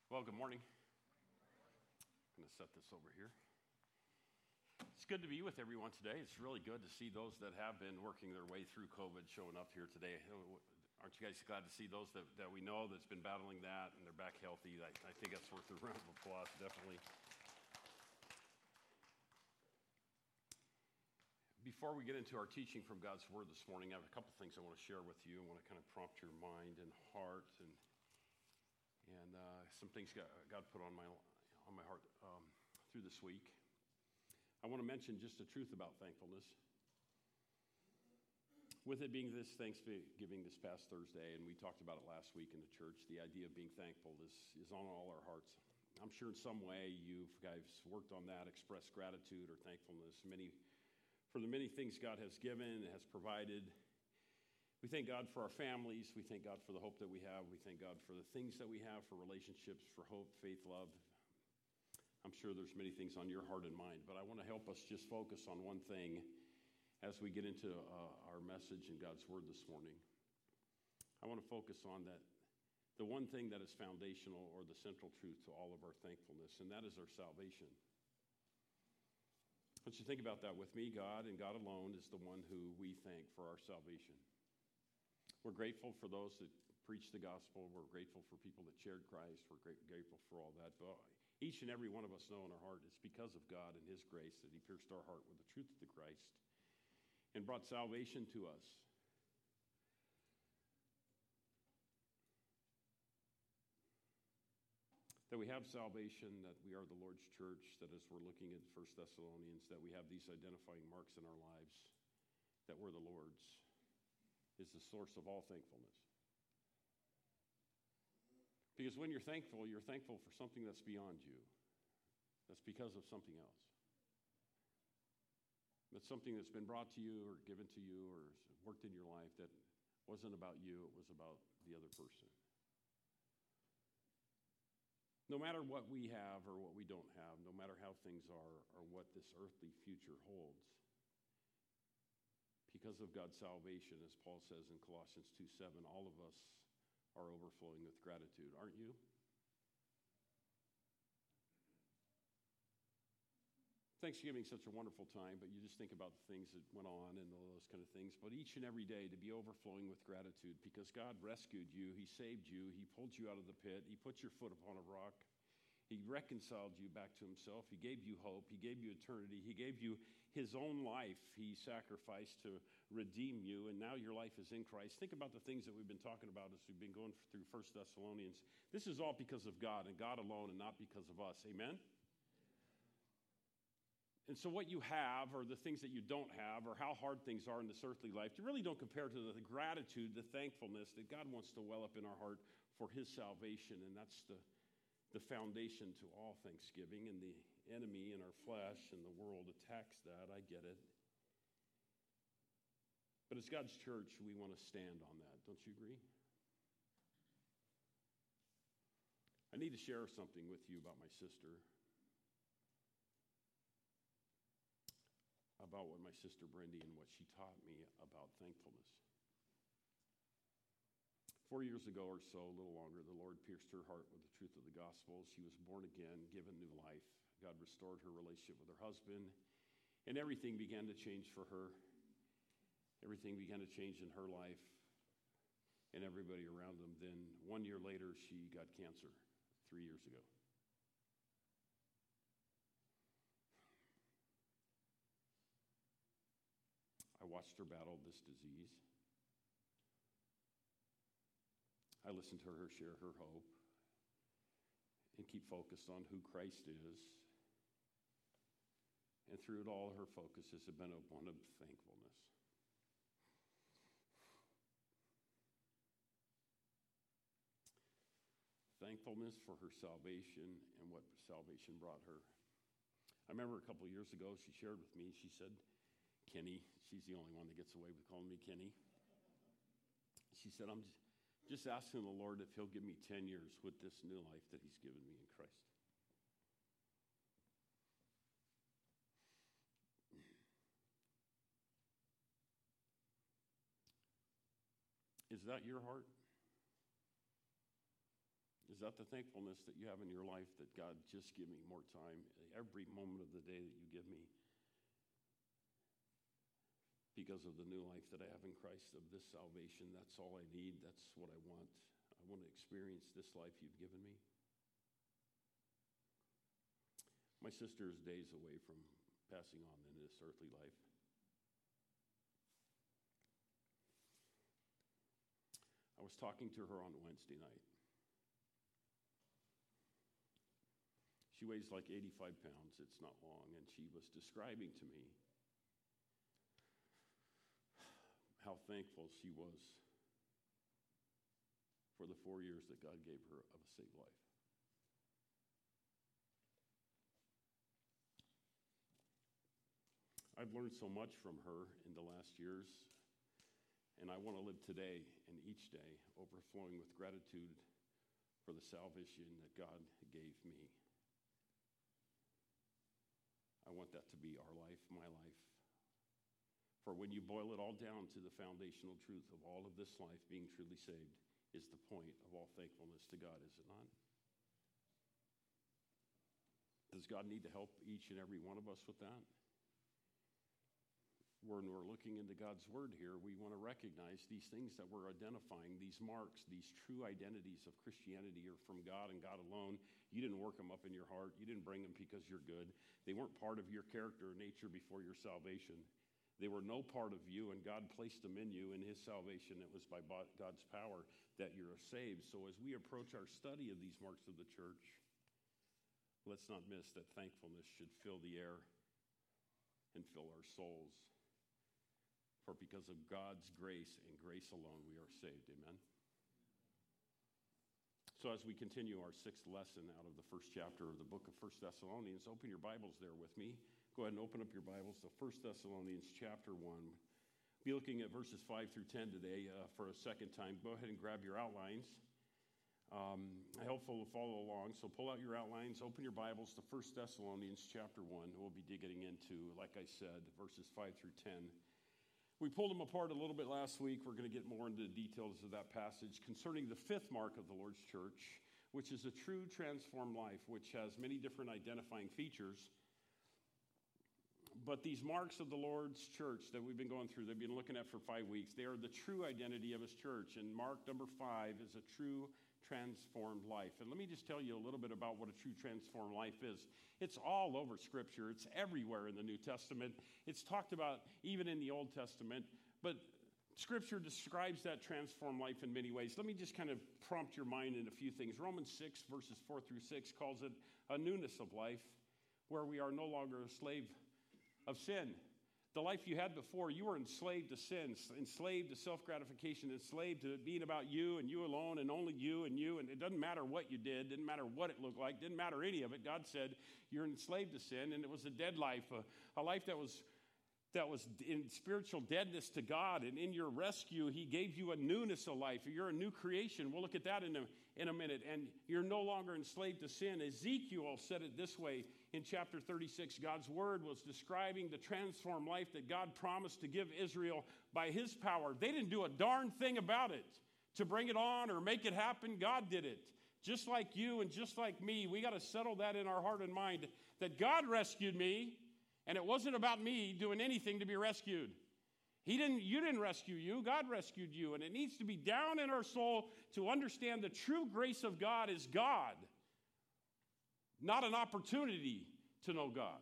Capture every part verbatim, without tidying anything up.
Well, good morning. I'm going to set this over here. It's good to be with everyone today. It's really good to see those that have been working their way through COVID showing up here today. Aren't you guys glad to see those that, that we know that's been battling that and they're back healthy? I, I think that's worth a round of applause, definitely. Before we get into our teaching from God's Word this morning, I have a couple things I want to share with you. I want to kind of prompt your mind and heart and And uh, some things God, God put on my on my heart um, through this week. I want to mention just the truth about thankfulness. With it being this Thanksgiving this past Thursday, and we talked about it last week in the church, the idea of being thankful is, is on all our hearts. I'm sure in some way you guys worked on that, expressed gratitude or thankfulness many for the many things God has given and has provided. We thank God for our families. We thank God for the hope that we have. We thank God for the things that we have, for relationships, for hope, faith, love. I'm sure there's many things on your heart and mind, but I want to help us just focus on one thing as we get into uh, our message in God's Word this morning. I want to focus on that, the one thing that is foundational or the central truth to all of our thankfulness, and that is our salvation. I want you to think about that with me. God and God alone is the one who we thank for our salvation. We're grateful for those that preach the gospel. We're grateful for people that shared Christ. We're great, grateful for all that. But each and every one of us know in our heart it's because of God and His grace that He pierced our heart with the truth of the Christ and brought salvation to us. That we have salvation, that we are the Lord's church, that as we're looking at First Thessalonians, that we have these identifying marks in our lives, that we're the Lord's, is the source of all thankfulness. Because when you're thankful, you're thankful for something that's beyond you. That's because of something else. That's something that's been brought to you or given to you or worked in your life that wasn't about you, it was about the other person. No matter what we have or what we don't have, no matter how things are or what this earthly future holds, because of God's salvation, as Paul says in Colossians two seven, all of us are overflowing with gratitude, aren't you? Thanksgiving's such a wonderful time, but you just think about the things that went on and all those kind of things. But each and every day to be overflowing with gratitude because God rescued you, He saved you, He pulled you out of the pit, He put your foot upon a rock. He reconciled you back to Himself. He gave you hope. He gave you eternity. He gave you His own life. He sacrificed to redeem you, and now your life is in Christ. Think about the things that we've been talking about as we've been going through First Thessalonians. This is all because of God and God alone and not because of us. Amen? And so what you have or the things that you don't have or how hard things are in this earthly life, you really don't compare to the gratitude, the thankfulness that God wants to well up in our heart for His salvation, and that's the the foundation to all thanksgiving, and the enemy in our flesh and the world attacks that. I get it. But as God's church, we want to stand on that. Don't you agree? I need to share something with you about my sister, about what my sister Brendy and what she taught me about thankfulness. Four years ago or so, a little longer, the Lord pierced her heart with the truth of the gospel. She was born again, given new life. God restored her relationship with her husband, and everything began to change for her. Everything began to change in her life and everybody around them. Then one year later, she got cancer, three years ago. I watched her battle this disease. I listened to her share her hope and keep focused on who Christ is. And through it all, her focus has been one of thankfulness. Thankfulness for her salvation and what salvation brought her. I remember a couple of years ago, she shared with me, she said, Kenny, she's the only one that gets away with calling me Kenny. She said, I'm just, just asking the Lord if He'll give me ten years with this new life that He's given me in Christ. Is that your heart? Is Is that the thankfulness that you have in your life, that God, just give me more time every moment of the day that you give me because of the new life that I have in Christ, of this salvation? That's all I need. That's what I want. I want to experience this life you've given me. My sister is days away from passing on in this earthly life. I was talking to her on Wednesday night. She weighs like eighty-five pounds. It's not long. And she was describing to me how thankful she was for the four years that God gave her of a saved life. I've learned so much from her in the last years, and I want to live today and each day overflowing with gratitude for the salvation that God gave me. I want that to be our life, my life. For when you boil it all down to the foundational truth of all of this life, being truly saved is the point of all thankfulness to God, is it not? Does God need to help each and every one of us with that? When we're looking into God's word here, we want to recognize these things that we're identifying, these marks, these true identities of Christianity are from God and God alone. You didn't work them up in your heart. You didn't bring them because you're good. They weren't part of your character or nature before your salvation. They were no part of you, and God placed them in you in his salvation. It was by God's power that you're saved. So as we approach our study of these marks of the church, let's not miss that thankfulness should fill the air and fill our souls. For because of God's grace and grace alone, we are saved. Amen? So as we continue our sixth lesson out of the first chapter of the book of First Thessalonians, open your Bibles there with me. Go ahead and open up your Bibles to First Thessalonians chapter one. Be looking at verses five through ten today uh, for a second time. Go ahead and grab your outlines. Um, helpful to follow along. So pull out your outlines, open your Bibles to First Thessalonians chapter one. We'll be digging into, like I said, verses five through ten. We pulled them apart a little bit last week. We're going to get more into the details of that passage concerning the fifth mark of the Lord's church, which is a true transformed life, which has many different identifying features. But these marks of the Lord's church that we've been going through, they've been looking at for five weeks, they are the true identity of his church. And mark number five is a true transformed life. And let me just tell you a little bit about what a true transformed life is. It's all over Scripture. It's everywhere in the New Testament. It's talked about even in the Old Testament. But Scripture describes that transformed life in many ways. Let me just kind of prompt your mind in a few things. Romans six, verses four through six, calls it a newness of life, where we are no longer a slave of sin. The life you had before, you were enslaved to sin, enslaved to self-gratification, enslaved to it being about you and you alone and only you and you. And it doesn't matter what you did, didn't matter what it looked like, didn't matter any of it. God said you're enslaved to sin, and it was a dead life, a, a life that was that was in spiritual deadness to God. And in your rescue, he gave you a newness of life. You're a new creation. We'll look at that in a, in a minute. And you're no longer enslaved to sin. Ezekiel said it this way in chapter thirty-six. God's word was describing the transformed life that God promised to give Israel by his power. They didn't do a darn thing about it to bring it on or make it happen. God did it. Just like you and just like me, we got to settle that in our heart and mind that God rescued me. And it wasn't about me doing anything to be rescued. He didn't, you didn't rescue you. God rescued you. And it needs to be down in our soul to understand the true grace of God is God, not an opportunity to know God.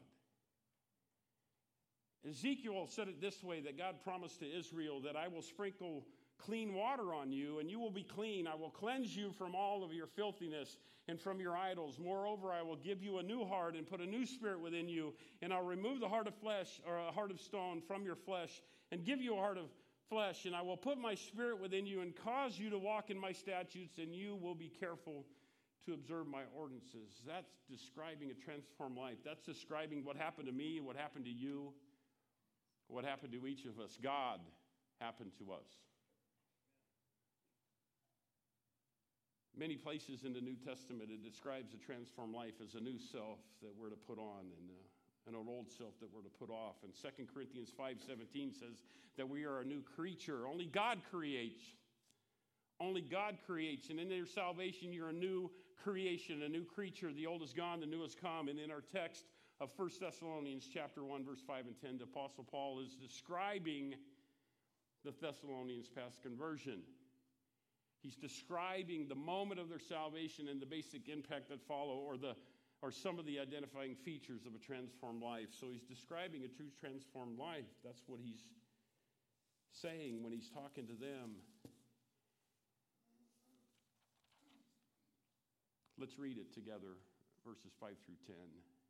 Ezekiel said it this way, that God promised to Israel that I will sprinkle clean water on you, and you will be clean. I will cleanse you from all of your filthiness and from your idols. Moreover, I will give you a new heart and put a new spirit within you, and I'll remove the heart of flesh, or a heart of stone, from your flesh, and give you a heart of flesh. And I will put my spirit within you and cause you to walk in my statutes, and you will be careful to observe my ordinances. That's describing a transformed life. That's describing what happened to me, what happened to you, what happened to each of us. God happened to us. Many places in the New Testament, it describes a transformed life as a new self that we're to put on and, uh, and an old self that we're to put off. And Second Corinthians five seventeen says that we are a new creature. Only God creates. Only God creates. And in your salvation, you're a new creation, a new creature. The old is gone, the new has come. And in our text of First Thessalonians chapter one, verse five and ten, the Apostle Paul is describing the Thessalonians' past conversion. He's describing the moment of their salvation and the basic impact that follow, or the or some of the identifying features of a transformed life. So he's describing a true transformed life. That's what he's saying when he's talking to them. Let's read it together, verses five through ten.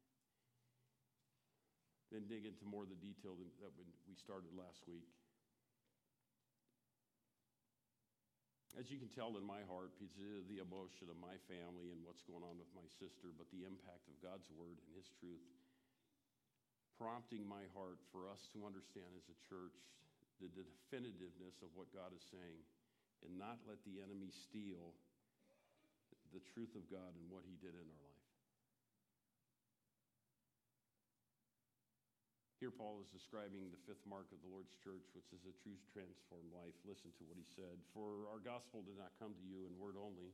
Then dig into more of the detail that we started last week. As you can tell in my heart, it's the emotion of my family and what's going on with my sister, but the impact of God's word and his truth prompting my heart for us to understand as a church the definitiveness of what God is saying and not let the enemy steal the truth of God and what he did in our life. Here Paul is describing the fifth mark of the Lord's church, which is a true transformed life. Listen to what he said. For our gospel did not come to you in word only,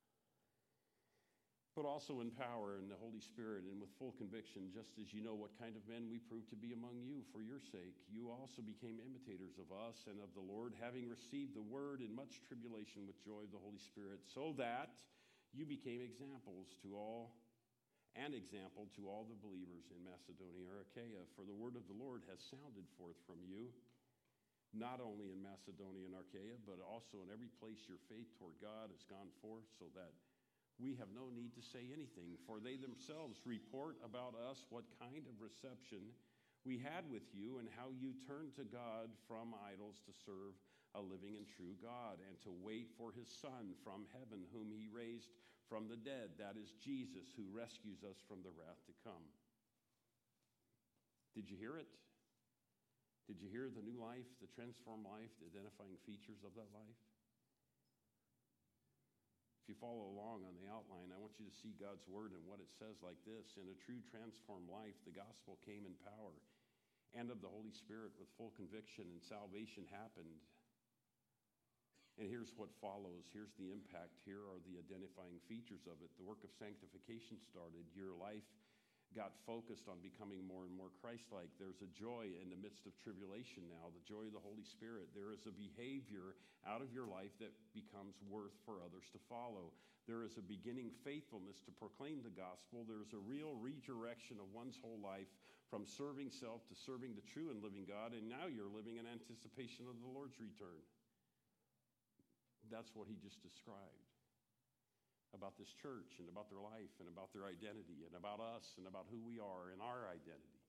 but also in power and the Holy Spirit and with full conviction, just as you know what kind of men we proved to be among you for your sake. You also became imitators of us and of the Lord, having received the word in much tribulation with joy of the Holy Spirit, so that you became examples to all an example to all the believers in Macedonia or Achaia. For the word of the Lord has sounded forth from you, not only in Macedonia and Achaia, but also in every place your faith toward God has gone forth, so that we have no need to say anything. For they themselves report about us what kind of reception we had with you, and how you turned to God from idols to serve a living and true God, and to wait for his Son from heaven, whom he raised from the dead. That is Jesus, who rescues us from the wrath to come. Did you hear it? Did you hear the new life, the transformed life, the identifying features of that life? If you follow along on the outline, I want you to see God's word and what it says like this. In a true transformed life, the gospel came in power and of the Holy Spirit with full conviction, and salvation happened. And here's what follows. Here's the impact. Here are the identifying features of it. The work of sanctification started. Your life got focused on becoming more and more Christ-like. There's a joy in the midst of tribulation now, the joy of the Holy Spirit. There is a behavior out of your life that becomes worth for others to follow. There is a beginning faithfulness to proclaim the gospel. There's a real redirection of one's whole life from serving self to serving the true and living God. And now you're living in anticipation of the Lord's return. That's what he just described about this church and about their life and about their identity and about us and about who we are and our identity.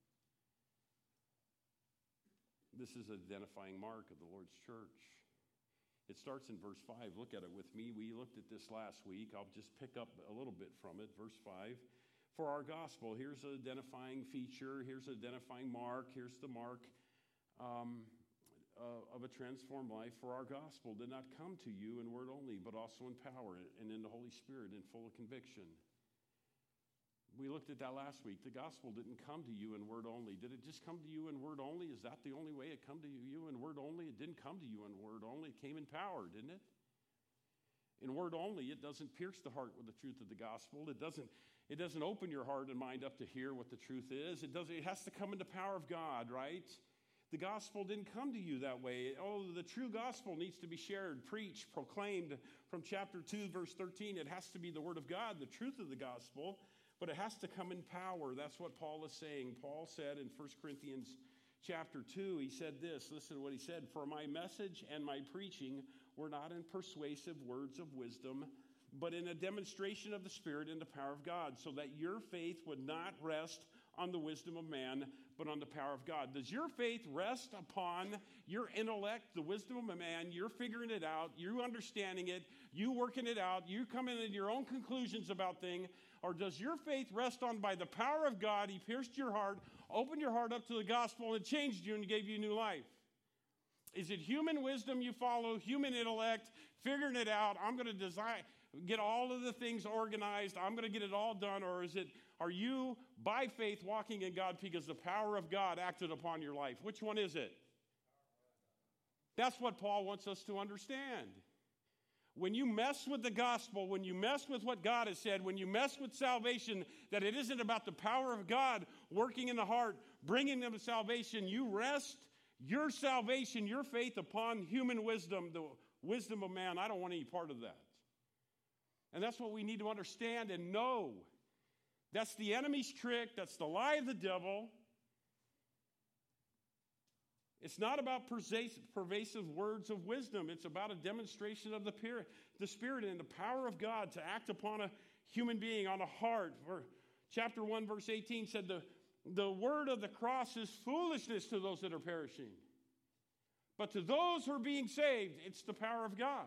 This is an identifying mark of the Lord's church. It starts in verse five. Look at it with me. We looked at this last week. I'll just pick up a little bit from it. Verse five. For our gospel, here's an identifying feature. Here's an identifying mark. Here's the mark. Um... Uh, of a transformed life. For our gospel did not come to you in word only, but also in power and in the Holy Spirit and full of conviction. We looked at that last week. The gospel didn't come to you in word only. Did it just come to you in word only? Is that the only way it come to you in word only? It didn't come to you in word only. It came in power, didn't it? In word only, it doesn't pierce the heart with the truth of the gospel. It doesn't, it doesn't open your heart and mind up to hear what the truth is. It doesn't, it has to come in the power of God, right? The gospel didn't come to you that way. Oh, the true gospel needs to be shared, preached, proclaimed. From chapter two, verse thirteen, it has to be the word of God, the truth of the gospel, but it has to come in power. That's what Paul is saying. Paul said in First Corinthians chapter two, he said this. Listen to what he said. For my message and my preaching were not in persuasive words of wisdom, but in a demonstration of the Spirit and the power of God, so that your faith would not rest on the wisdom of man, but on the power of God. Does your faith rest upon your intellect, the wisdom of a man? You're figuring it out, you understanding it, you working it out, you coming to your own conclusions about things, or does your faith rest on by the power of God? He pierced your heart, opened your heart up to the gospel, and changed you and gave you new life. Is it human wisdom you follow, human intellect, figuring it out? I'm going to design, get all of the things organized. I'm going to get it all done. Or is it, are you by faith walking in God because the power of God acted upon your life? Which one is it? That's what Paul wants us to understand. When you mess with the gospel, when you mess with what God has said, when you mess with salvation, that it isn't about the power of God working in the heart, bringing them to salvation, you rest your salvation, your faith upon human wisdom, the wisdom of man. I don't want any part of that. And that's what we need to understand and know. That's the enemy's trick. That's the lie of the devil. It's not about pervasive words of wisdom. It's about a demonstration of the Spirit and the power of God to act upon a human being, on a heart. Chapter one, verse eighteen said, the, the word of the cross is foolishness to those that are perishing. But to those who are being saved, it's the power of God.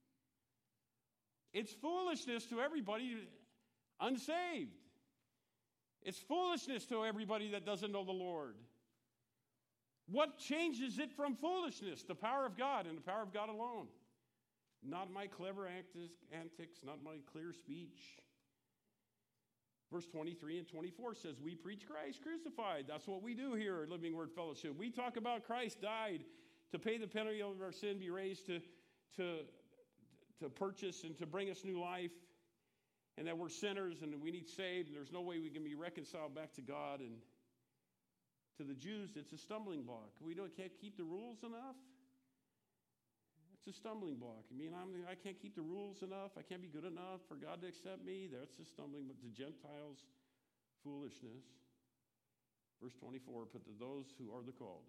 It's foolishness to everybody unsaved. It's foolishness to everybody that doesn't know the Lord. What changes it from foolishness? The power of God and the power of God alone. Not my clever antics, not my clear speech. Verse twenty-three and twenty-four says, we preach Christ crucified. That's what we do here at Living Word Fellowship. We talk about Christ died to pay the penalty of our sin, be raised to, to, to purchase and to bring us new life, and that we're sinners and we need saved, and there's no way we can be reconciled back to God. And to the Jews, it's a stumbling block. We don't can't keep the rules enough. It's a stumbling block. I mean, I'm, I can't keep the rules enough. I can't be good enough for God to accept me. That's a stumbling block. To Gentiles, foolishness. Verse twenty-four, but to those who are the called.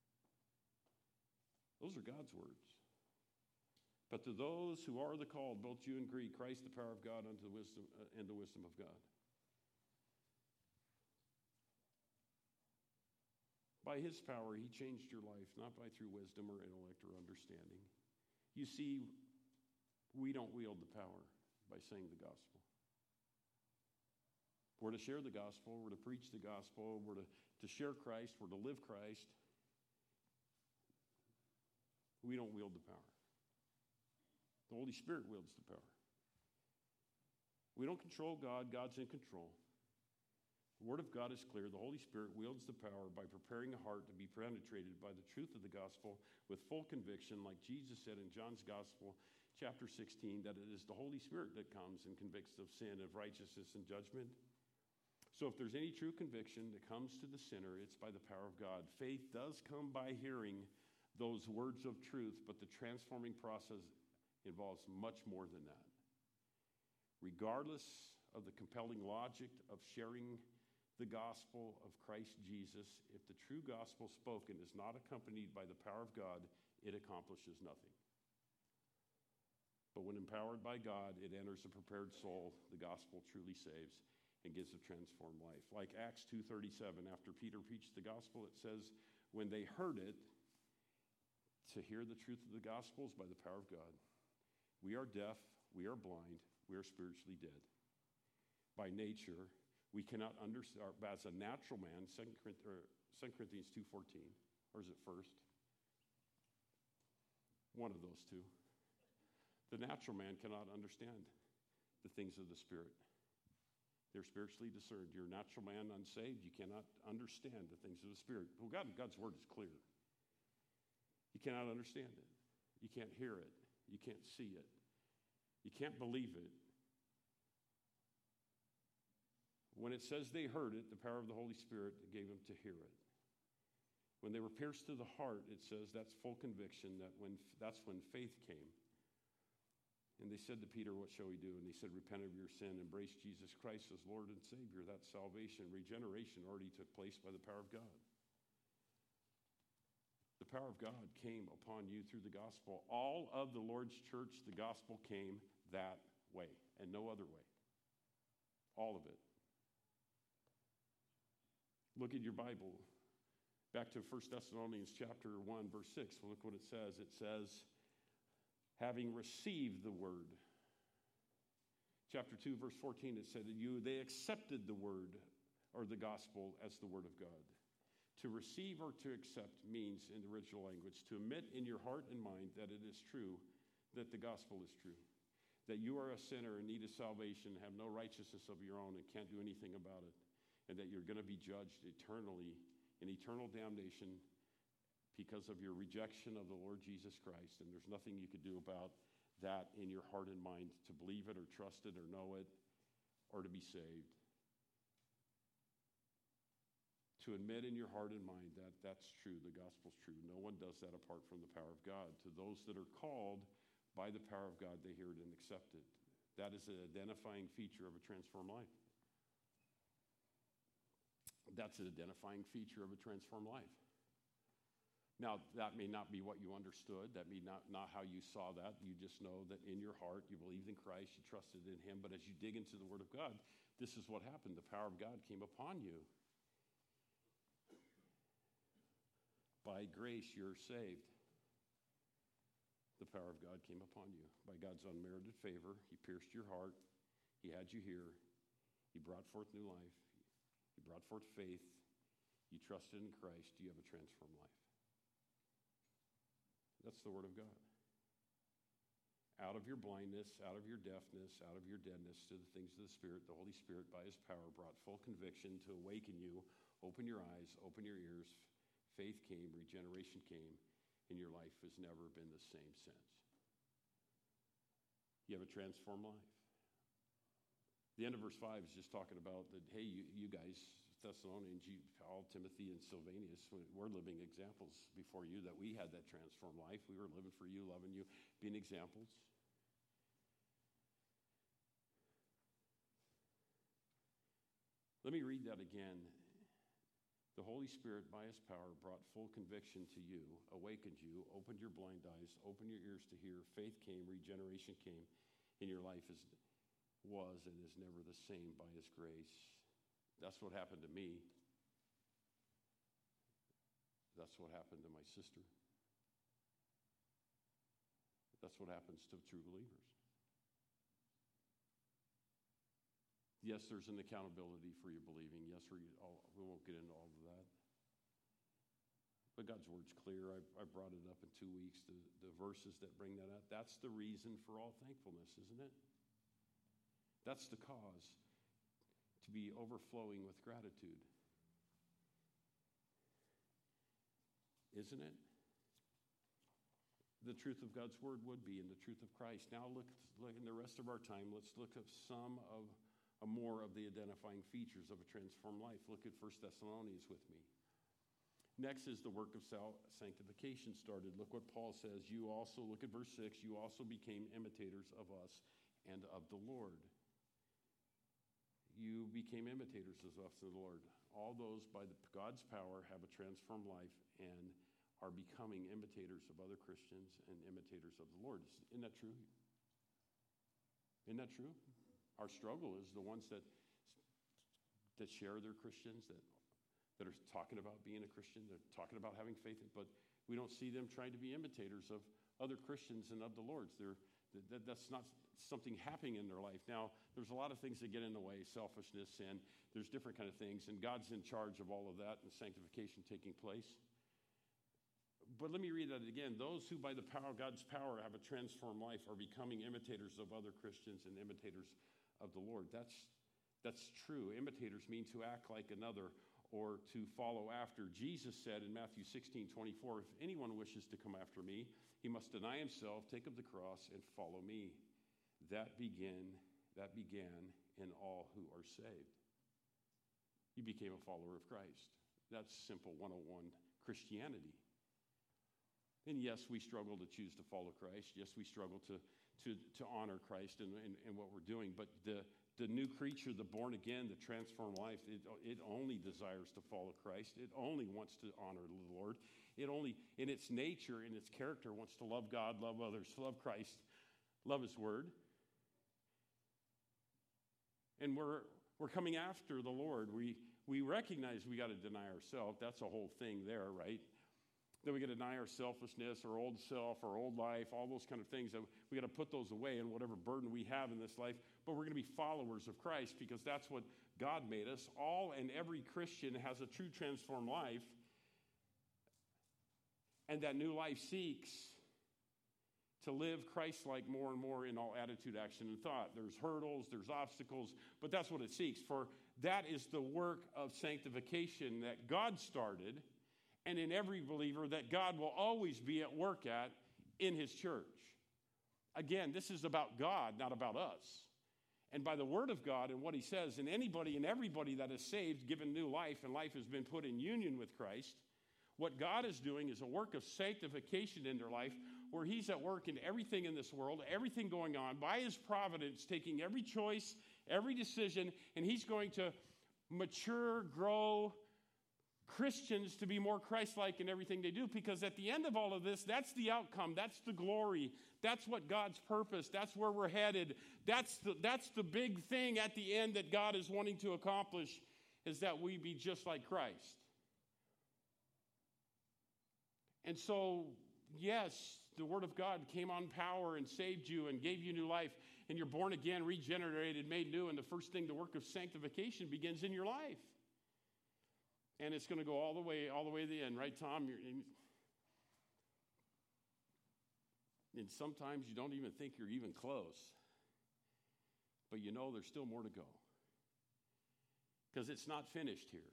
Those are God's words. But to those who are the called, both Jew and Greek, Christ the power of God unto the wisdom uh, and the wisdom of God. By his power, he changed your life, not by through wisdom or intellect or understanding. You see, we don't wield the power by saying the gospel. We're to share the gospel. We're to preach the gospel. We're to, to share Christ. We're to live Christ. We don't wield the power. The Holy Spirit wields the power. We don't control God. God's in control. The Word of God is clear. The Holy Spirit wields the power by preparing a heart to be penetrated by the truth of the gospel with full conviction, like Jesus said in John's Gospel, chapter sixteen, that it is the Holy Spirit that comes and convicts of sin, of righteousness, and judgment. So if there's any true conviction that comes to the sinner, it's by the power of God. Faith does come by hearing those words of truth, but the transforming process involves much more than that. Regardless of the compelling logic of sharing the gospel of Christ Jesus, if the true gospel spoken is not accompanied by the power of God, it accomplishes nothing. But when empowered by God, it enters a prepared soul. The gospel truly saves and gives a transformed life. Like Acts two thirty-seven, after Peter preached the gospel, it says, when they heard it, to hear the truth of the gospel is by the power of God. We are deaf, we are blind, we are spiritually dead. By nature, we cannot understand, as a natural man, Second Corinthians two fourteen, or is it first? One of those two. The natural man cannot understand the things of the Spirit. They're spiritually discerned. You're a natural man, unsaved. You cannot understand the things of the Spirit. Well, God, God's word is clear. You cannot understand it. You can't hear it. You can't see it. You can't believe it. When it says they heard it, the power of the Holy Spirit gave them to hear it. When they were pierced to the heart, it says that's full conviction, that when that's when faith came. And they said to Peter, what shall we do? And he said, repent of your sin, embrace Jesus Christ as Lord and Savior. That's salvation. Regeneration already took place by the power of God. The power of God came upon you through the gospel. All of the Lord's church, the gospel came that way and no other way. All of it. Look at your Bible. Back to First Thessalonians chapter one, verse six. Well, look what it says. It says, having received the word. Chapter two, verse fourteen, it said that you, they accepted the word or the gospel as the word of God. To receive or to accept means, in the original language, to admit in your heart and mind that it is true, that the gospel is true. That you are a sinner in need of salvation, have no righteousness of your own, and can't do anything about it. And that you're going to be judged eternally in eternal damnation because of your rejection of the Lord Jesus Christ. And there's nothing you could do about that in your heart and mind, to believe it or trust it or know it or to be saved. To admit in your heart and mind that that's true, the gospel's true. No one does that apart from the power of God. To those that are called by the power of God, they hear it and accept it. That is an identifying feature of a transformed life. That's an identifying feature of a transformed life. Now, that may not be what you understood. That may not, not how you saw that. You just know that in your heart you believed in Christ, you trusted in him. But as you dig into the Word of God, this is what happened. The power of God came upon you. By grace, you're saved. The power of God came upon you. By God's unmerited favor, he pierced your heart. He had you here. He brought forth new life. He brought forth faith. You trusted in Christ. You have a transformed life. That's the Word of God. Out of your blindness, out of your deafness, out of your deadness to the things of the Spirit, the Holy Spirit, by his power, brought full conviction to awaken you, open your eyes, open your ears. Faith came, regeneration came, and your life has never been the same since. You have a transformed life. The end of verse five is just talking about that, hey, you, you guys, Thessalonians, you, Paul, Timothy, and Silvanus, we're living examples before you that we had that transformed life. We were living for you, loving you, being examples. Let me read that again. The Holy Spirit, by his power, brought full conviction to you, awakened you, opened your blind eyes, opened your ears to hear. Faith came, regeneration came, and your life is, was and is never the same by his grace. That's what happened to me. That's what happened to my sister. That's what happens to true believers. Yes, there's an accountability for your believing. Yes, we, all, we won't get into all of that. But God's word's clear. I, I brought it up in two weeks, the, the verses that bring that up. That's the reason for all thankfulness, isn't it? That's the cause to be overflowing with gratitude. Isn't it? The truth of God's word would be, and the truth of Christ. Now look, look in the rest of our time, let's look at some of a more of the identifying features of a transformed life. Look at First Thessalonians with me. Next is the work of sanctification started. Look what Paul says. You also, look at verse six, you also became imitators of us and of the Lord. You became imitators of us and the Lord. All those by the, God's power have a transformed life and are becoming imitators of other Christians and imitators of the Lord. Isn't that true? Isn't that true? Our struggle is the ones that that share their Christians, that, that are talking about being a Christian, they're talking about having faith, but we don't see them trying to be imitators of other Christians and of the Lord's. They're, that, that's not something happening in their life. Now, there's a lot of things that get in the way, selfishness, and there's different kind of things, and God's in charge of all of that and sanctification taking place. But let me read that again. Those who by the power of God's power have a transformed life are becoming imitators of other Christians and imitators of the Lord. That's, that's true. Imitators mean to act like another or to follow after. Jesus said in Matthew sixteen twenty-four, if anyone wishes to come after me, he must deny himself, take up the cross, and follow me. That began, that began in all who are saved. You became a follower of Christ. That's simple one oh one Christianity. And yes, we struggle to choose to follow Christ. Yes, we struggle to, to, to honor Christ in, in, in what we're doing. But the, the new creature, the born again, the transformed life, it, it only desires to follow Christ. It only wants to honor the Lord. It only, in its nature, in its character, wants to love God, love others, love Christ, love his word. And we're, we're coming after the Lord. We, we recognize we got to deny ourselves. That's a whole thing there, right? Then we got to deny our selfishness, our old self, our old life, all those kind of things. We got to put those away in whatever burden we have in this life. But we're going to be followers of Christ because that's what God made us. All and every Christian has a true transformed life. And that new life seeks to live Christ-like more and more in all attitude, action, and thought. There's hurdles, there's obstacles, but that's what it seeks. For that is the work of sanctification that God started, and in every believer that God will always be at work at in his church. Again, this is about God, not about us. And by the word of God and what he says, and anybody and everybody that is saved, given new life, and life has been put in union with Christ, what God is doing is a work of sanctification in their life, where he's at work in everything in this world, everything going on, by his providence, taking every choice, every decision, and he's going to mature, grow Christians to be more Christ-like in everything they do, because at the end of all of this, that's the outcome, that's the glory, that's what God's purpose, that's where we're headed, that's the, that's the big thing at the end that God is wanting to accomplish, is that we be just like Christ. And so, yes, the Word of God came on power and saved you and gave you new life, and you're born again, regenerated, made new, and the first thing, the work of sanctification begins in your life. And it's going to go all the way, all the way to the end, right, Tom? You're, and, and sometimes you don't even think you're even close. But you know there's still more to go. Because it's not finished here.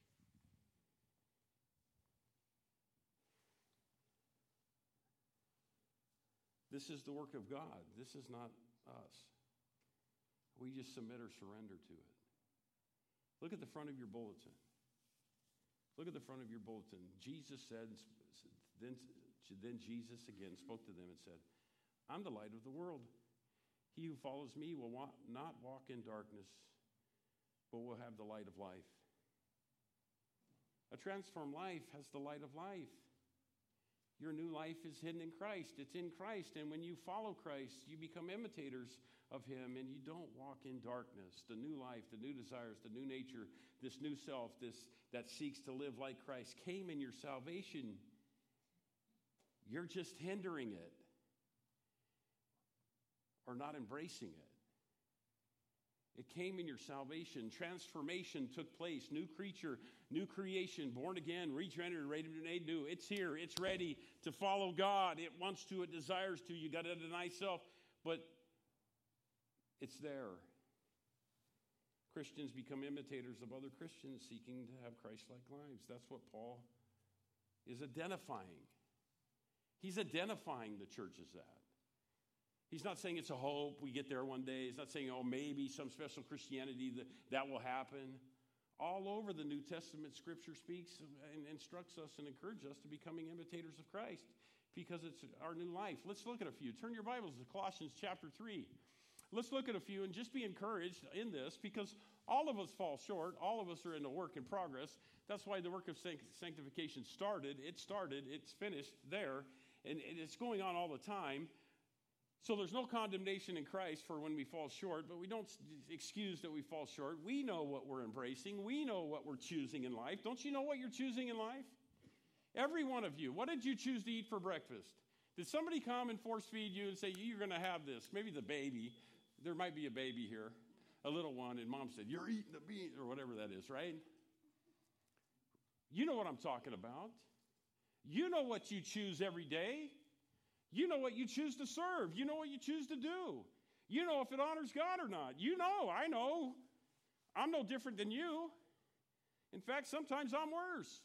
This is the work of God. This is not us. We just submit or surrender to it. Look at the front of your bulletin. Look at the front of your bulletin. Jesus said, then, then Jesus again spoke to them and said, I'm the light of the world. He who follows me will wa- not walk in darkness, but will have the light of life. A transformed life has the light of life. Your new life is hidden in Christ. It's in Christ. And when you follow Christ, you become imitators of him, and you don't walk in darkness. The new life, the new desires, the new nature, this new self, this that seeks to live like Christ came in your salvation. You're just hindering it or not embracing it. It came in your salvation. Transformation took place. New creature, new creation, born again, regenerated, ready to be made new. It's here. It's ready to follow God. It wants to. It desires to. You got to deny self, but it's there. Christians become imitators of other Christians seeking to have Christ-like lives. That's what Paul is identifying. He's identifying the church as that. He's not saying it's a hope, we get there one day. He's not saying, oh, maybe some special Christianity that, that will happen. All over the New Testament, Scripture speaks and instructs us and encourages us to becoming imitators of Christ, because it's our new life. Let's look at a few. Turn your Bibles to Colossians chapter three. Let's look at a few and just be encouraged in this, because all of us fall short. All of us are in a work in progress. That's why the work of sanctification started. It started. It's finished there. And it's going on all the time. So there's no condemnation in Christ for when we fall short, but we don't excuse that we fall short. We know what we're embracing. We know what we're choosing in life. Don't you know what you're choosing in life? Every one of you. What did you choose to eat for breakfast? Did somebody come and force feed you and say, you're going to have this? Maybe the baby. There might be a baby here, a little one, and mom said, you're eating the bean, or whatever that is, right? You know what I'm talking about. You know what you choose every day. You know what you choose to serve. You know what you choose to do. You know if it honors God or not. You know, I know. I'm no different than you. In fact, sometimes I'm worse.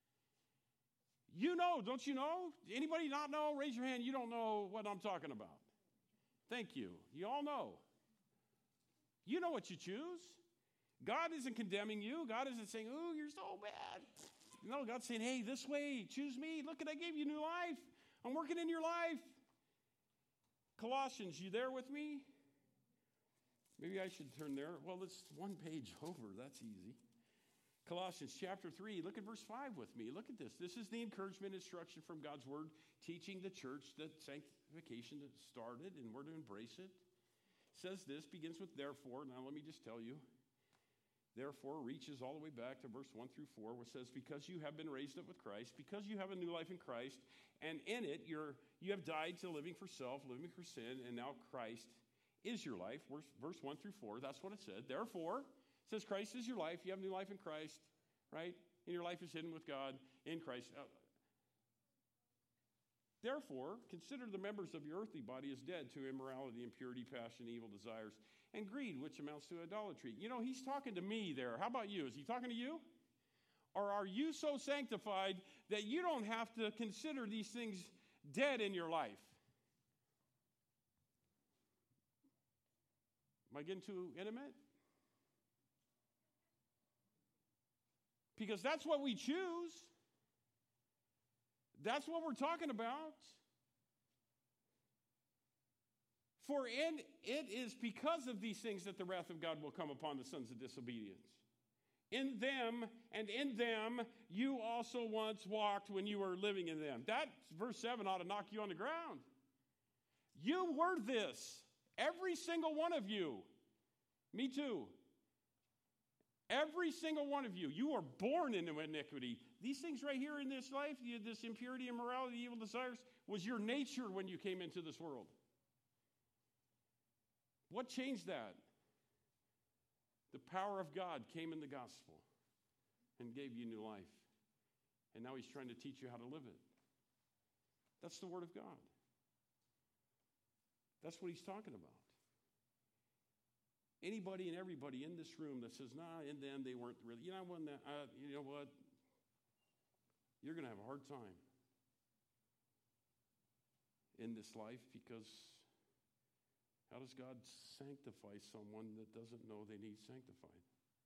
You know, don't you know? Anybody not know? Raise your hand. You don't know what I'm talking about. Thank you. You all know. You know what you choose. God isn't condemning you. God isn't saying, oh, you're so bad. No, God's saying, hey, this way, choose me. Look, I gave you new life. I'm working in your life. Colossians, you there with me? Maybe I should turn there. Well, it's one page over. That's easy. Colossians chapter three, look at verse five with me. Look at this. This is the encouragement instruction from God's word, teaching the church that sanctification that started, and we're to embrace it. It says this, begins with therefore. Now let me just tell you. Therefore reaches all the way back to verse one through four, which says, because you have been raised up with Christ, because you have a new life in Christ, and in it you're, you have died to living for self, living for sin, and now Christ is your life. Verse, verse one through four, that's what it said. Therefore, it says Christ is your life. You have new life in Christ, right? And your life is hidden with God in Christ. Uh, Therefore, consider the members of your earthly body as dead to immorality, impurity, passion, evil desires, and greed, which amounts to idolatry. You know, he's talking to me there. How about you? Is he talking to you? Or are you so sanctified that you don't have to consider these things dead in your life? Am I getting too intimate? Because that's what we choose. That's what we're talking about. For in, it is because of these things that the wrath of God will come upon the sons of disobedience. In them, and in them, you also once walked when you were living in them. That, verse seven, ought to knock you on the ground. You were this. Every single one of you. Me too. Every single one of you. You are born into iniquity. These things right here in this life, this impurity, immorality, evil desires, was your nature when you came into this world. What changed that? The power of God came in the gospel and gave you new life. And now he's trying to teach you how to live it. That's the word of God. That's what he's talking about. Anybody and everybody in this room that says, nah, in them they weren't really, you know, when that, uh, you know what? You're going to have a hard time in this life, because how does God sanctify someone that doesn't know they need sanctified?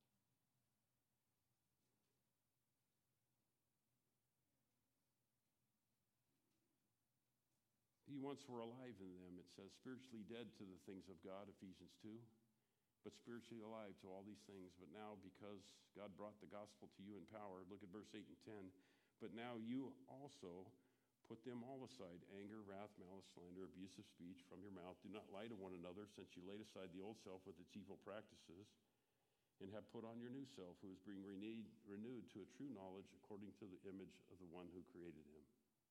You once were alive in them, it says, spiritually dead to the things of God, Ephesians two, but spiritually alive to all these things. But now, because God brought the gospel to you in power, look at verse eight and ten, but now you also put them all aside, anger, wrath, malice, slander, abusive speech from your mouth. Do not lie to one another, since you laid aside the old self with its evil practices, and have put on your new self, who is being renewed, renewed to a true knowledge according to the image of the one who created him.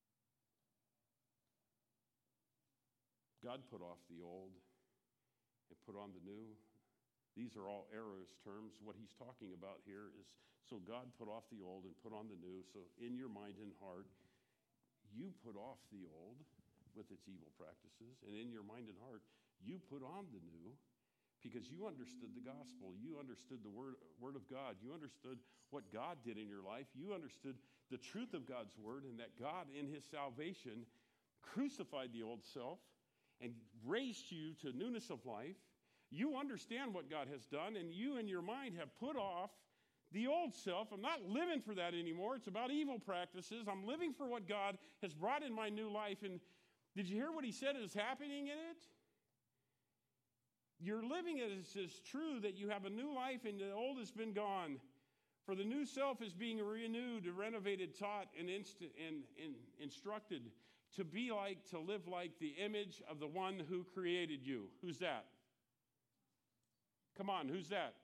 God put off the old and put on the new. These are all aorist terms. What he's talking about here is, so God put off the old and put on the new. So in your mind and heart, you put off the old with its evil practices, and in your mind and heart, you put on the new, because you understood the gospel. You understood the word, word of God. You understood what God did in your life. You understood the truth of God's word, and that God, in his salvation, crucified the old self and raised you to newness of life. You understand what God has done, and you in your mind have put off the old self. I'm not living for that anymore. It's about evil practices. I'm living for what God has brought in my new life. And did you hear what he said is happening in it? You're living it as is true that you have a new life and the old has been gone. For the new self is being renewed, renovated, taught, and, inst- and, and instructed to be like, to live like the image of the one who created you. Who's that? Come on, who's that?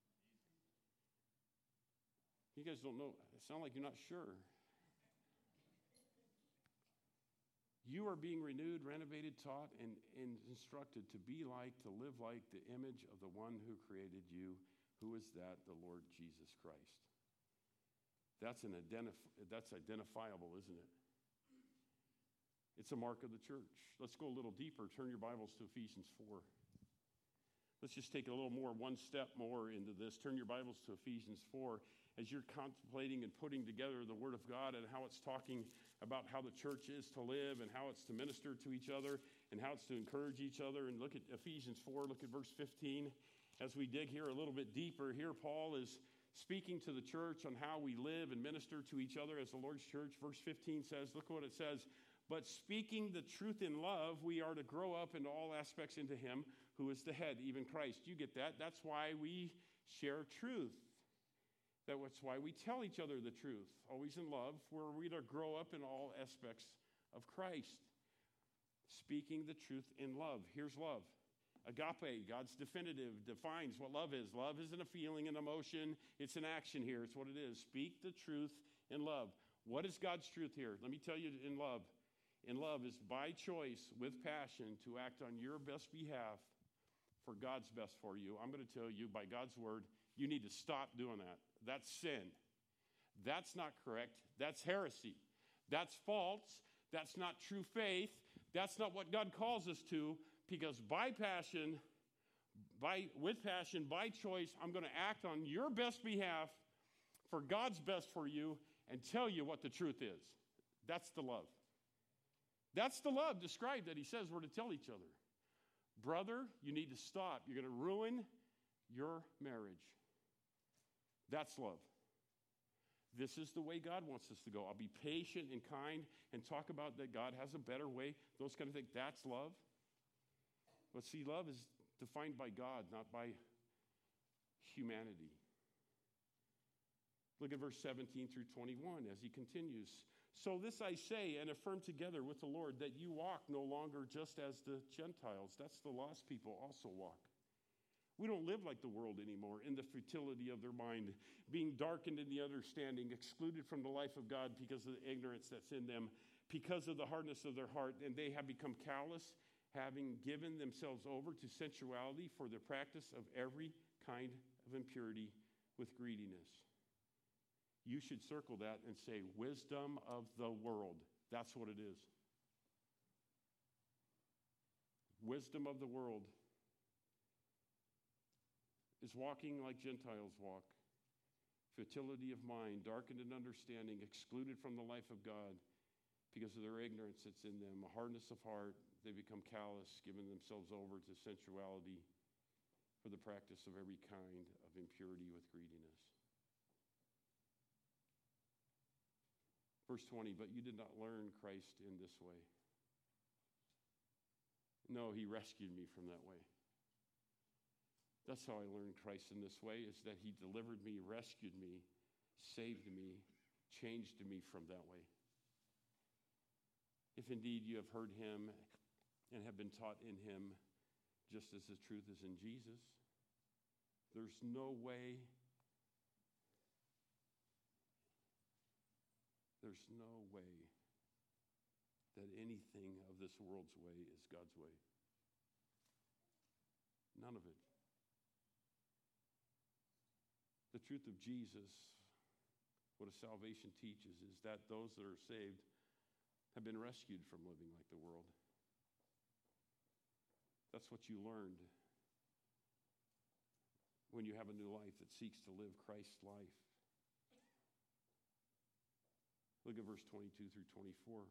You guys don't know. It sounds like you're not sure. You are being renewed, renovated, taught, and, and instructed to be like, to live like the image of the one who created you. Who is that? The Lord Jesus Christ. That's an identif- that's identifiable, isn't it? It's a mark of the church. Let's go a little deeper. Turn your Bibles to Ephesians four. Let's just take a little more, one step more into this. Turn your Bibles to Ephesians four. As you're contemplating and putting together the Word of God and how it's talking about how the church is to live and how it's to minister to each other and how it's to encourage each other. And look at Ephesians four, look at verse fifteen. As we dig here a little bit deeper, here Paul is speaking to the church on how we live and minister to each other as the Lord's church. Verse fifteen says, look what it says. But speaking the truth in love, we are to grow up in all aspects into him who is the head, even Christ. You get that? That's why we share truth. That's why we tell each other the truth, always in love, where we're to grow up in all aspects of Christ. Speaking the truth in love. Here's love. Agape, God's definitive, defines what love is. Love isn't a feeling, an emotion. It's an action here. It's what it is. Speak the truth in love. What is God's truth here? Let me tell you in love. In love is by choice, with passion, to act on your best behalf for God's best for you. I'm going to tell you by God's word, you need to stop doing that. That's sin. That's not correct. That's heresy. That's false. That's not true faith. That's not what God calls us to, because by passion, by with passion, by choice, I'm going to act on your best behalf for God's best for you and tell you what the truth is. That's the love. That's the love described that he says we're to tell each other. Brother, you need to stop. You're going to ruin your marriage. That's love. This is the way God wants us to go. I'll be patient and kind and talk about that God has a better way, those kind of things. That's love. But see, love is defined by God, not by humanity. Look at verse seventeen through twenty-one as he continues. So this I say and affirm together with the Lord, that you walk no longer just as the Gentiles. That's the lost people also walk. We don't live like the world anymore, in the futility of their mind, being darkened in the understanding, excluded from the life of God because of the ignorance that's in them, because of the hardness of their heart, and they have become callous, having given themselves over to sensuality for the practice of every kind of impurity with greediness. You should circle that and say, wisdom of the world. That's what it is. Wisdom of the world is walking like Gentiles walk. Futility of mind, darkened in understanding, excluded from the life of God because of their ignorance that's in them, a hardness of heart. They become callous, giving themselves over to sensuality for the practice of every kind of impurity with greediness. Verse twenty, but you did not learn Christ in this way. No, he rescued me from that way. That's how I learned Christ in this way, is that he delivered me, rescued me, saved me, changed me from that way. If indeed you have heard him and have been taught in him, just as the truth is in Jesus, there's no way There's no way that anything of this world's way is God's way. None of it. The truth of Jesus, what a salvation teaches, is that those that are saved have been rescued from living like the world. That's what you learned when you have a new life that seeks to live Christ's life. Look at verse twenty-two through twenty-four.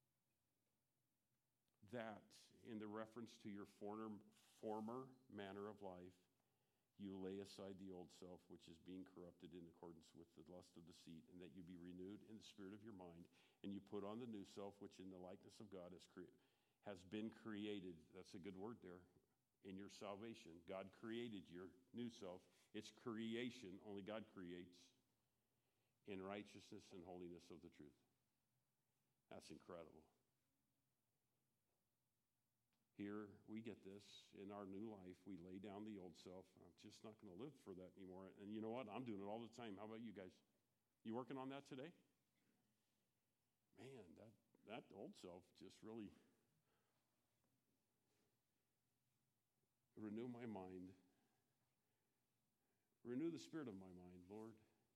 That, in the reference to your former, former manner of life, you lay aside the old self, which is being corrupted in accordance with the lust of deceit, and that you be renewed in the spirit of your mind, and you put on the new self, which in the likeness of God has, cre- has been created. That's a good word there. In your salvation, God created your new self. It's creation. Only God creates. In righteousness and holiness of the truth. That's incredible. Here we get this in our new life. We lay down the old self. I'm just not going to live for that anymore. And you know what? I'm doing it all the time. How about you guys? You working on that today? Man, that, that old self just really renew my mind. Renew the spirit of my mind, Lord.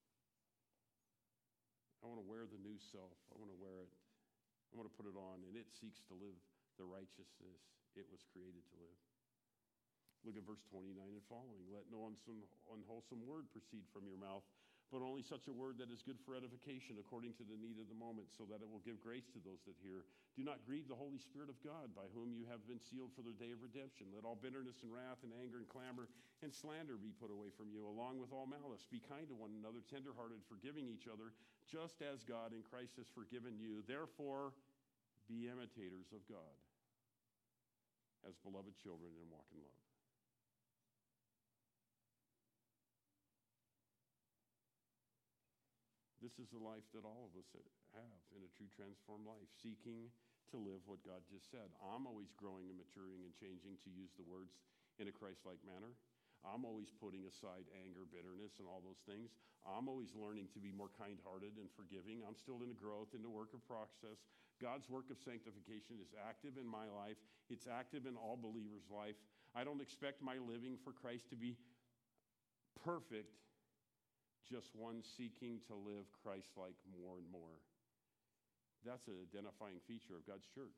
I want to wear the new self. I want to wear it. I want to put it on, and it seeks to live the righteousness it was created to live. Look at verse twenty-nine and following. Let no unwholesome word proceed from your mouth, but only such a word that is good for edification according to the need of the moment, so that it will give grace to those that hear. Do not grieve the Holy Spirit of God, by whom you have been sealed for the day of redemption. Let all bitterness and wrath and anger and clamor and slander be put away from you, along with all malice. Be kind to one another, tenderhearted, forgiving each other, just as God in Christ has forgiven you. Therefore, be imitators of God as beloved children and walk in love. This is the life that all of us have in a true transformed life, seeking to live what God just said. I'm always growing and maturing and changing to use the words in a Christ-like manner. I'm always putting aside anger, bitterness, and all those things. I'm always learning to be more kind-hearted and forgiving. I'm still in the growth, in the work of process. God's work of sanctification is active in my life. It's active in all believers' life. I don't expect my living for Christ to be perfect, just one seeking to live Christ-like more and more. That's an identifying feature of God's church.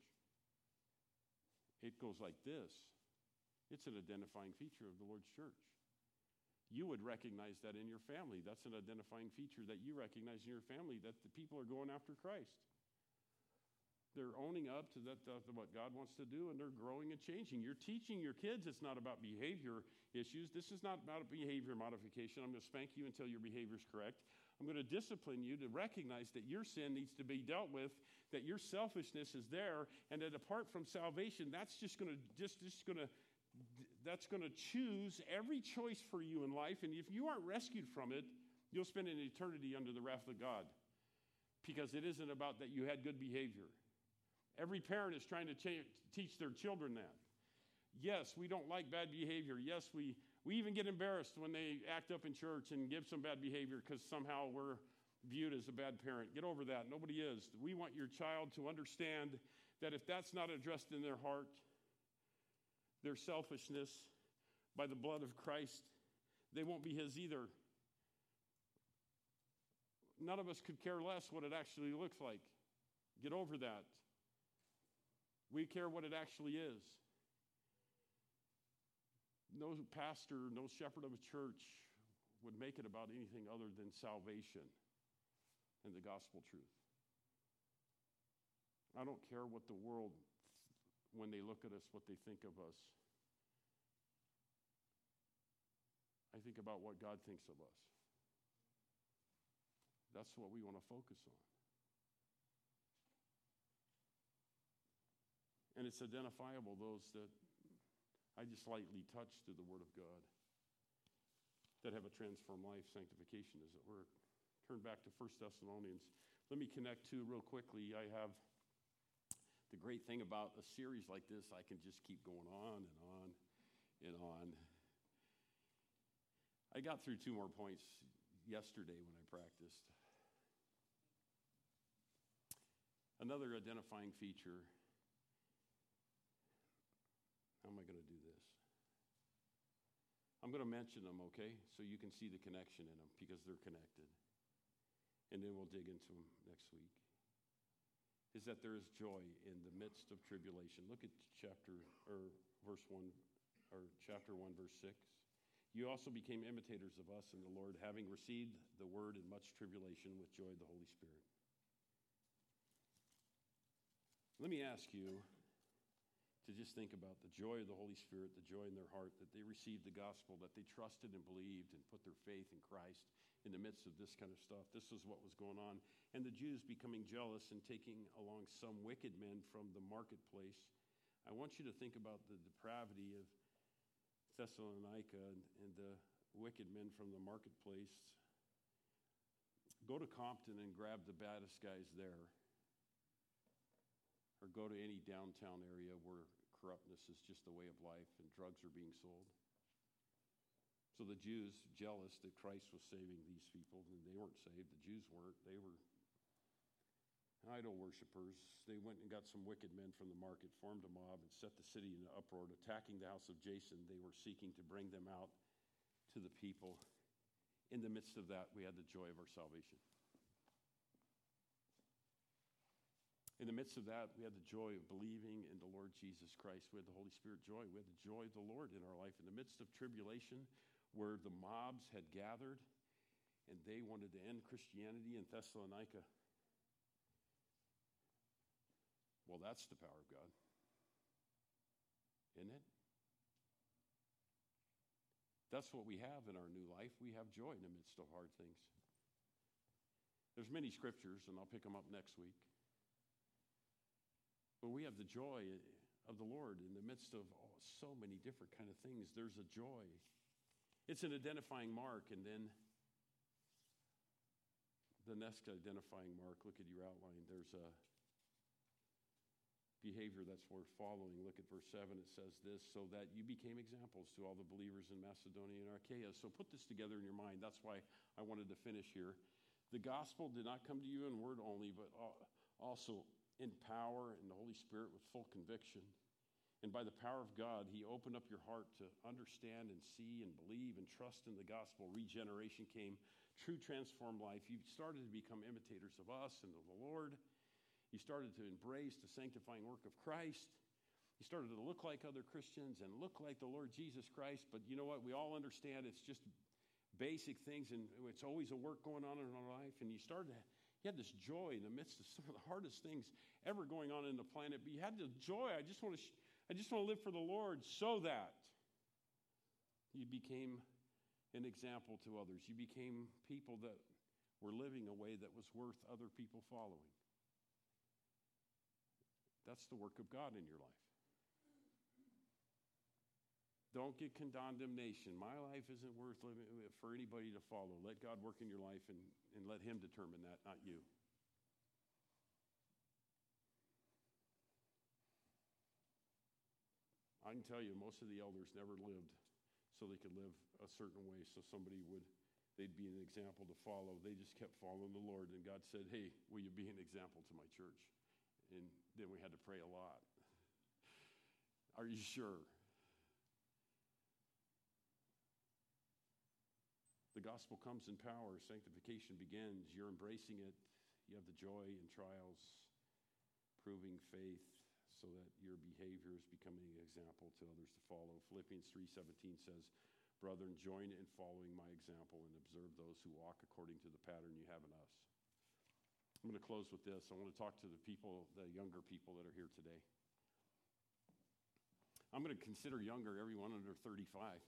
It goes like this. It's an identifying feature of the Lord's church. You would recognize that in your family. That's an identifying feature that you recognize in your family, that the people are going after Christ. they're owning up to that, to what God wants to do, and they're growing and changing. You're teaching your kids it's not about behavior issues. This is not about behavior modification. I'm going to spank you until your behavior is correct. I'm going to discipline you to recognize that your sin needs to be dealt with, that your selfishness is there, and that apart from salvation, that's just going to just, just going to that's going to choose every choice for you in life. And if you aren't rescued from it, you'll spend an eternity under the wrath of God, because it isn't about that you had good behavior. Every parent is trying to cha- teach their children that. Yes, we don't like bad behavior. Yes, we, we even get embarrassed when they act up in church and give some bad behavior because somehow we're viewed as a bad parent. Get over that. Nobody is. We want your child to understand that if that's not addressed in their heart, their selfishness, by the blood of Christ, they won't be his either. None of us could care less what it actually looks like. Get over that. We care what it actually is. No pastor, no shepherd of a church would make it about anything other than salvation and the gospel truth. I don't care what the world, when they look at us, what they think of us. I think about what God thinks of us. That's what we want to focus on. And it's identifiable, those that I just lightly touch through the Word of God, that have a transformed life. Sanctification is at work. Turn back to First Thessalonians. Let me connect to real quickly. I have the great thing about a series like this, I can just keep going on and on and on. I got through two more points yesterday when I practiced. Another identifying feature. How am I going to do this? I'm going to mention them, okay? So you can see the connection in them, because they're connected. And then we'll dig into them next week. Is that there is joy in the midst of tribulation. Look at chapter, or verse one, or chapter one, verse six. You also became imitators of us in the Lord, having received the word in much tribulation with joy of the Holy Spirit. Let me ask you to just think about the joy of the Holy Spirit, the joy in their heart, that they received the gospel, that they trusted and believed and put their faith in Christ in the midst of this kind of stuff. This is what was going on. And the Jews becoming jealous and taking along some wicked men from the marketplace. I want you to think about the depravity of Thessalonica and, and the wicked men from the marketplace. Go to Compton and grab the baddest guys there. Or go to any downtown area where corruptness is just the way of life and drugs are being sold. So the Jews, jealous that Christ was saving these people, and they weren't saved. The Jews weren't. They were idol worshipers. They went and got some wicked men from the market, formed a mob, and set the city in an uproar, attacking the house of Jason. They were seeking to bring them out to the people. In the midst of that, we had the joy of our salvation. In the midst of that, we had the joy of believing in the Lord Jesus Christ. We had the Holy Spirit joy. We had the joy of the Lord in our life. In the midst of tribulation, where the mobs had gathered and they wanted to end Christianity in Thessalonica. Well, that's the power of God, isn't it? That's what we have in our new life. We have joy in the midst of hard things. There's many scriptures, and I'll pick them up next week. But we have the joy of the Lord in the midst of oh, so many different kind of things. There's a joy. It's an identifying mark. And then the next identifying mark, look at your outline. There's a behavior that's worth following. Look at verse seven. It says this, so that you became examples to all the believers in Macedonia and Achaia. So put this together in your mind. That's why I wanted to finish here. The gospel did not come to you in word only, but also in power and the Holy Spirit with full conviction. And by the power of God, he opened up your heart to understand and see and believe and trust in the gospel. Regeneration came, true transformed life. You started to become imitators of us and of the Lord. You started to embrace the sanctifying work of Christ. You started to look like other Christians and look like the Lord Jesus Christ. But you know what? We all understand it's just basic things, and it's always a work going on in our life. And you started to, you You had this joy in the midst of some of the hardest things ever going on in the planet, but you had the joy. I just want to, sh- I just want to live for the Lord, so that you became an example to others. You became people that were living a way that was worth other people following. That's the work of God in your life. Don't get condemnation. My life isn't worth living for anybody to follow. Let God work in your life and, and let him determine that, not you. I can tell you, most of the elders never lived so they could live a certain way so somebody would, they'd be an example to follow. They just kept following the Lord, and God said, hey, will you be an example to my church? And then we had to pray a lot. Are you sure? The gospel comes in power. Sanctification begins. You're embracing it. You have the joy in trials, proving faith so that your behavior is becoming an example to others to follow. Philippians three seventeen says, brethren, join in following my example and observe those who walk according to the pattern you have in us. I'm going to close with this. I want to talk to the people, the younger people that are here today. I'm going to consider younger everyone under thirty-five.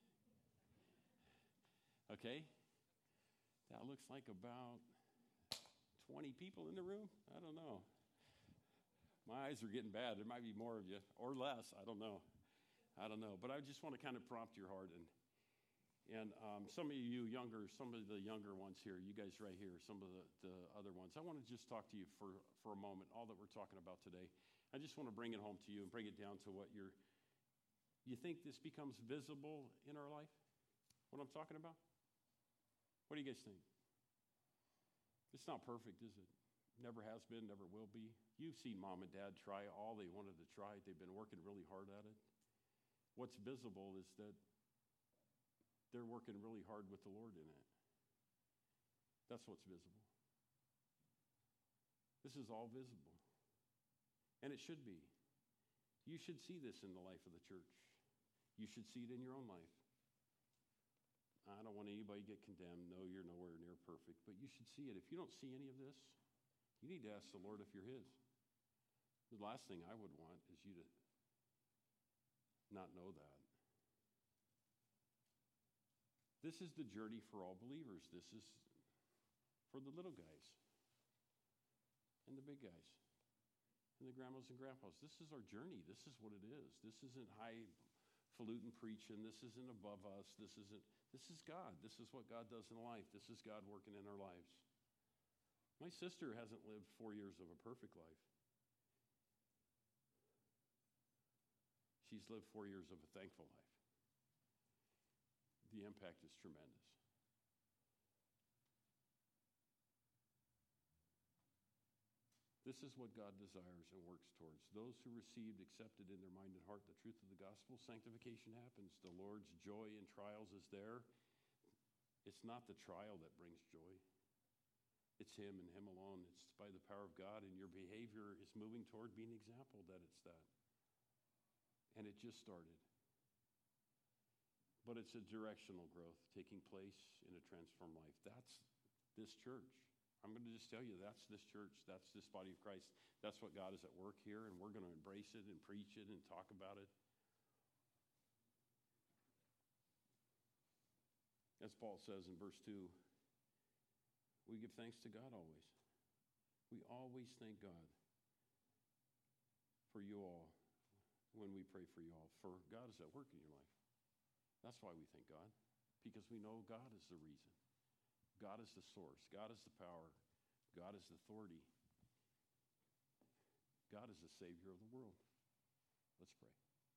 Okay? That looks like about twenty people in the room. I don't know. My eyes are getting bad. There might be more of you, or less. I don't know. I don't know. But I just want to kind of prompt your heart. And and um, some of you younger, some of the younger ones here, you guys right here, some of the, the other ones, I want to just talk to you for, for a moment, all that we're talking about today. I just want to bring it home to you and bring it down to what you're, you think this becomes visible in our life? What I'm talking about? What do you guys think? It's not perfect, is it? Never has been, never will be. You've seen mom and dad try all they wanted to try. They've been working really hard at it. What's visible is that they're working really hard with the Lord in it. That's what's visible. This is all visible. And it should be. You should see this in the life of the church. You should see it in your own life. I don't want anybody to get condemned. No, you're nowhere near perfect. But you should see it. If you don't see any of this, you need to ask the Lord if you're his. The last thing I would want is you to not know that. This is the journey for all believers. This is for the little guys and the big guys and the grandmas and grandpas. This is our journey. This is what it is. This isn't highfalutin preaching. This isn't above us. This isn't, this is God. This is what God does in life. This is God working in our lives. My sister hasn't lived four years of a perfect life. She's lived four years of a thankful life. The impact is tremendous. This is what God desires and works towards. Those who received, accepted in their mind and heart the truth of the gospel, sanctification happens. The Lord's joy in trials is there. It's not the trial that brings joy. It's him and him alone. It's by the power of God, and your behavior is moving toward being an example that it's that. And it just started. But it's a directional growth taking place in a transformed life. That's this church. I'm going to just tell you, that's this church. That's this body of Christ. That's what God is at work here, and we're going to embrace it and preach it and talk about it. As Paul says in verse two, we give thanks to God always. We always thank God for you all when we pray for you all. For God is at work in your life. That's why we thank God, because we know God is the reason. God is the source. God is the power. God is the authority. God is the Savior of the world. Let's pray.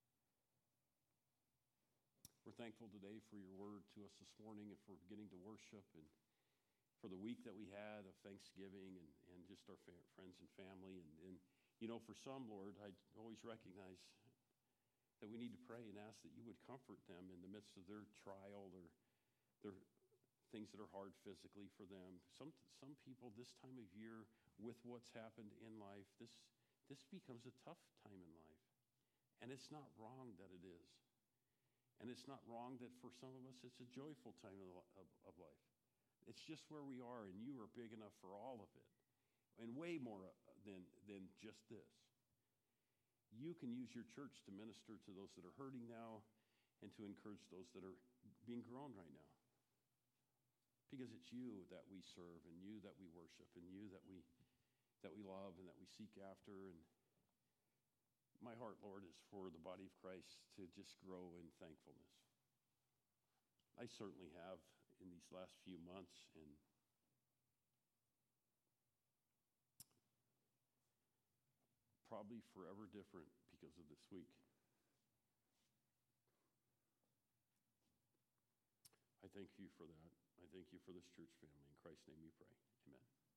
We're thankful today for your word to us this morning and for getting to worship and for the week that we had of Thanksgiving and, and just our fa- friends and family. And, and, you know, for some, Lord, I always recognize that we need to pray and ask that you would comfort them in the midst of their trial, their, their things that are hard physically for them. Some some people this time of year, with what's happened in life, this this becomes a tough time in life. And it's not wrong that it is. And it's not wrong that for some of us it's a joyful time of, of, of life. It's just where we are, and you are big enough for all of it, and way more than, than just this. You can use your church to minister to those that are hurting now and to encourage those that are being grown right now. Because it's you that we serve, and you that we worship, and you that we that we love and that we seek after. And my heart, Lord, is for the body of Christ to just grow in thankfulness. I certainly have in these last few months, and probably forever different because of this week. I thank you for that. I thank you for this church family. In Christ's name we pray. Amen.